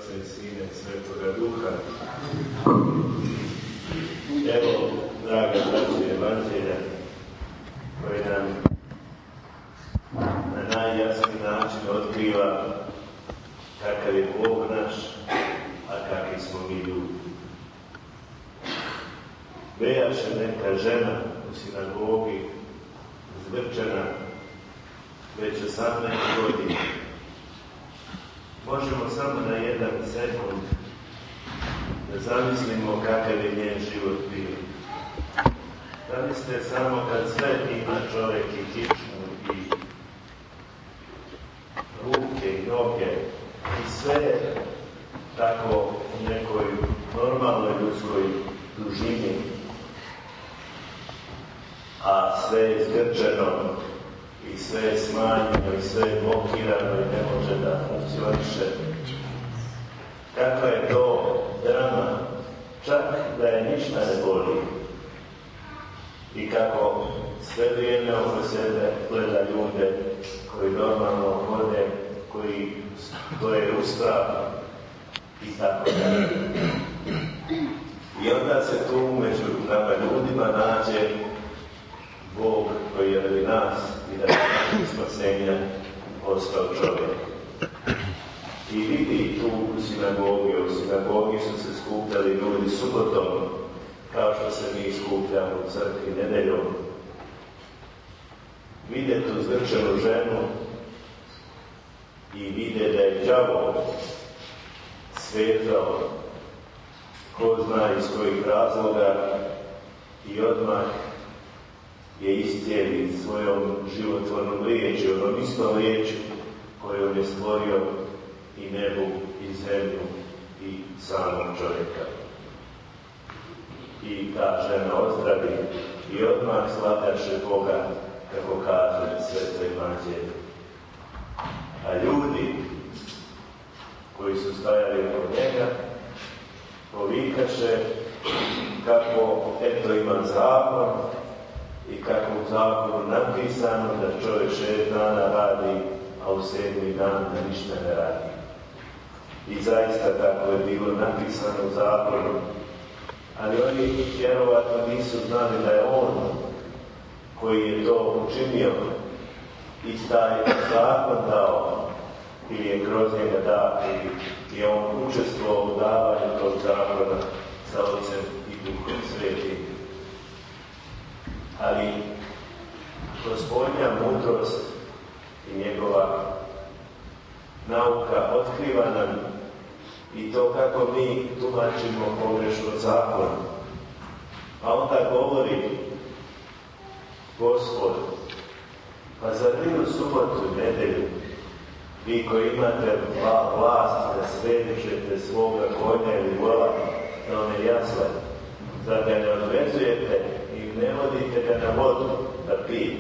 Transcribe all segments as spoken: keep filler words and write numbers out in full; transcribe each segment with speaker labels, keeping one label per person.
Speaker 1: Oca i Sina i Svetoga Duha. Evo, draga braća Evanđelja, koje nam na najjasniji način otkriva kakav je Bog naš, a kakvi smo mi ljudi. Bejaše neka žena u sinagogi, zgrčena, već osamnaest godina. Možemo samo na jedan sekund da zamislimo kakav je njen život bio. Zamislite samo kad sve ima čovjek i kičmu i ruke i noge i sve tako u nekoj normalnoj ljudskoj dužini, a sve je zgrčeno i sve je smanjeno i sve je blokirano i ne može da funkcioniše. Kakva je to drama, čak da je ništa ne boli. I kako sve vrijeme oko sebe gleda ljude koji normalno hode, koji stoje u strahu i tako dalje. I onda se tu među nama ljudima nađe Bog koji je radi nas i da je spasenja postao čovjek. I vidi tu u sinagogi, u sinagogi su se skupljali ljudi subotom, kao što se mi skupljamo u crkvi nedeljom. Vide tu zgrčenu ženu i vide da je đavo svetao, ko zna iz kojih razloga, i odmah je iscijeli svojom životvornom riječi, onom istom riječu kojom je stvorio i nebu, i zemlju, i samog čovjeka. I ta žena ozdravi i odmah sladaše Boga, kako kaže Sveto Evanđelje. A ljudi koji su stajali oko njega povikaše kako eto ima zakon i kako u zakonu napisano da čovjek šest dana radi, a u sedmi dan da ništa ne radi. I zaista tako je bilo napisano u zakonu, ali oni vjerovatno nisu znali da je on koji je to učinio i taj zakon dao, ili je kroz njega dao, ili je on učestvovao u davanju tog zakona sa Otcem i Duhom Svetim. Ali Gospodnja mudrost i njegova nauka otkriva nam i to kako mi tumačimo pogrešno zakon. A onda govori Gospod, pa zar vi u subotu i nedelju, vi koji imate vlast da svedežete svoga konja ili vola na one jasle, zar ga ne odvezujete i ne vodite ga na vodu da pije?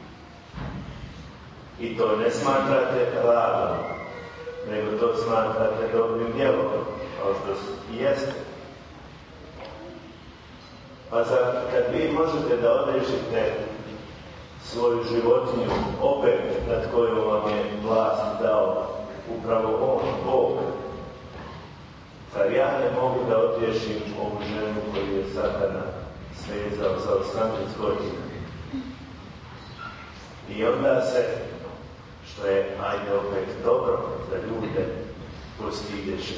Speaker 1: I to ne smatrate radom, nego to smatrate dobrim djelom, kao što i jeste. Pa zar kad vi možete da odrešite svoju životinju, opet nad kojom vam je vlast dao upravo on, Bog, zar ja ne mogu da odriješim ovu ženu koju je Satana svezao za osamnaest godina? I onda se, što je, ajde opet, dobro za ljude, postigeše.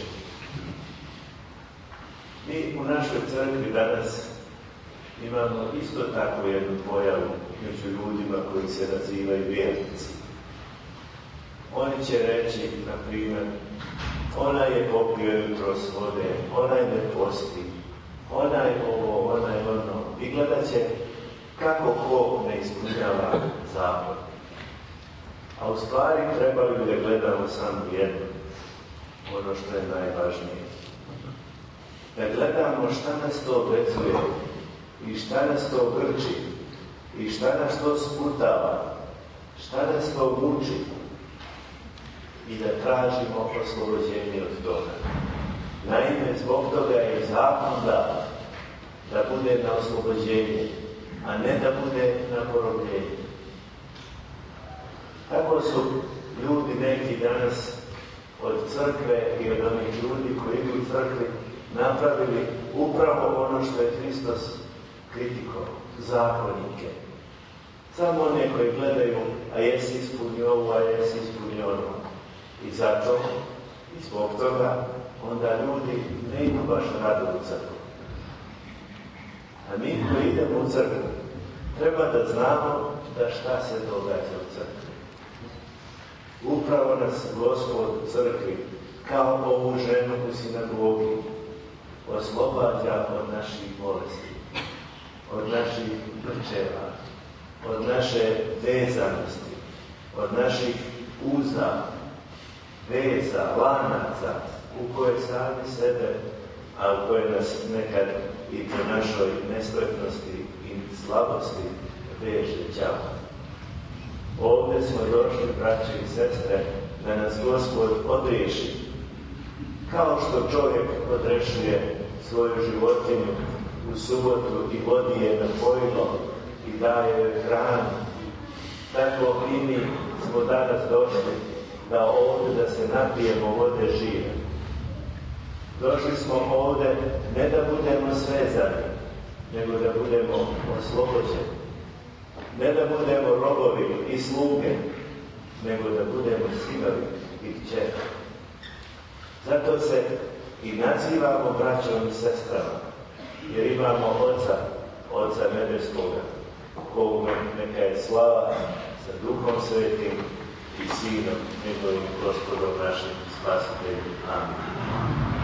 Speaker 1: Mi u našoj crkvi danas imamo isto tako jednu pojavu među ljudima koji se nazivaju vjernici. Oni će reći, na primjer, ona je popio jutros vode, ona je ne posti, ona je ovo, ona je ono. I gledat će kako ko ne ispunjava zakon. A u stvari trebali bi da gledamo samo jedno, ono što je najvažnije. Da gledamo šta nas to vezuje i šta nas to grči i šta nas to sputava, šta nas to muči i da tražimo oslobođenje od toga. Naime, zbog toga je zakon da, da bude na oslobođenje, a ne da bude na porobljenje. Tako su ljudi neki danas od crkve i od onih ljudi koji idu u crkvi napravili upravo ono što je Hristos kritikovao, zakonike. Samo one koji gledaju, a jesi ispunio ovo, a jesi ispunio ono. I zato, i zbog toga, onda ljudi ne idu baš rado u crkvu. A mi koji idemo u crkvu, treba da znamo da šta se događa u crkvi. Upravo nas Gospod u crkvi, kao ovu ženu u sinagogi, oslobađa od naših bolesti, od naših brčeva, od naše vezanosti, od naših uza, veza, lanaca, u koje sami sebe, a u koje nas nekad i po našoj nespretnosti i slabosti veže đavo. Ovdje smo došli, braće i sestre, da nas Gospod odriješi. Kao što čovjek odrešuje svoju životinju u subotu i vodi je na pojilo i daje joj hranu, tako i mi smo danas došli da ovdje da se napijemo vode žive. Došli smo ovdje ne da budemo svezani, nego da budemo oslobođeni. Ne da budemo robovi i sluge, nego da budemo sinovi i kćeri. Zato se i nazivamo braćom i sestrama, jer imamo Oca, Oca Nebeskoga, koga neka je slava sa Duhom Svetim i Sinom, njegovim Gospodom našim Spasiteljem. Amin.